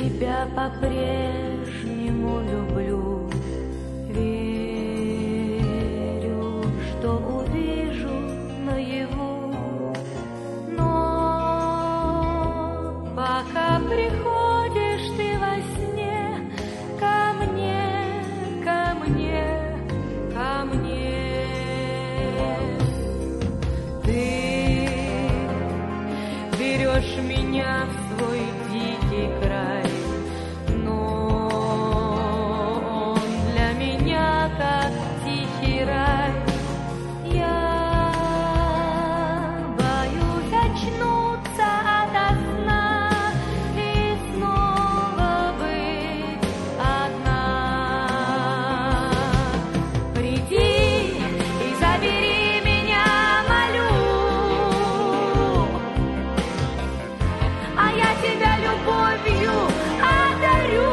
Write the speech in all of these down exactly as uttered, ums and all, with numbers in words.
тебя по-прежнему люблю. Верю, что увижу наяву, но пока приходишь ты во сне ко мне, ко мне, ко мне, ты берешь меня в свой дикий край, но он для меня как тихий рай. Я боюсь очнуться ото сна и снова быть одна. Приди и забери меня, молю, а я тебя любовью одарю.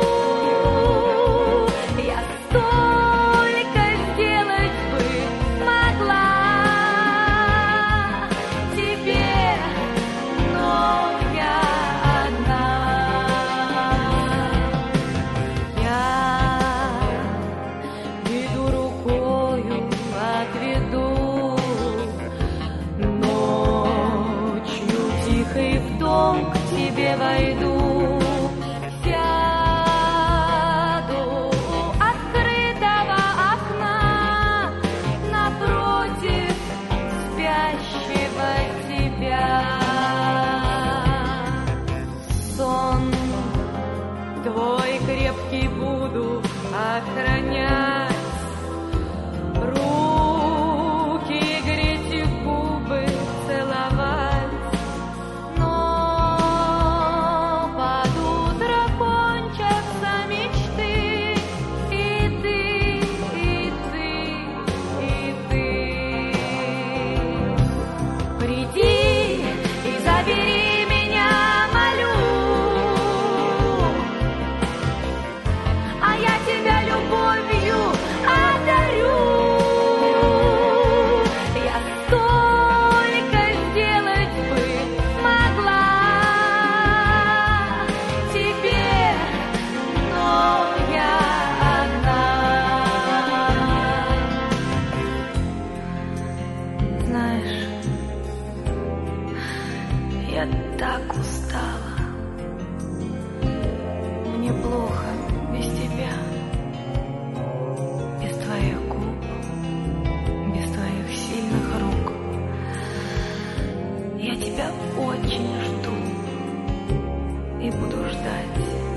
Я столько сделать бы могла тебе, но я одна. Я веду рукою, отведу ночью тихой в дом к тебе войду. Сяду у открытого окна напротив спящего тебя. Сон твой крепкий буду охранять, руки греть и губы целовать, но под утро кончатся мечты, и ты, и ты, и ты. Приди и забери меня, молю, а я тебя любовью одарю. Я столько сделать бы могла тебе, но я одна. Знаешь, я так устала. Мне плохо без тебя, без твоих губ, без твоих сильных рук. Я тебя очень жду и буду ждать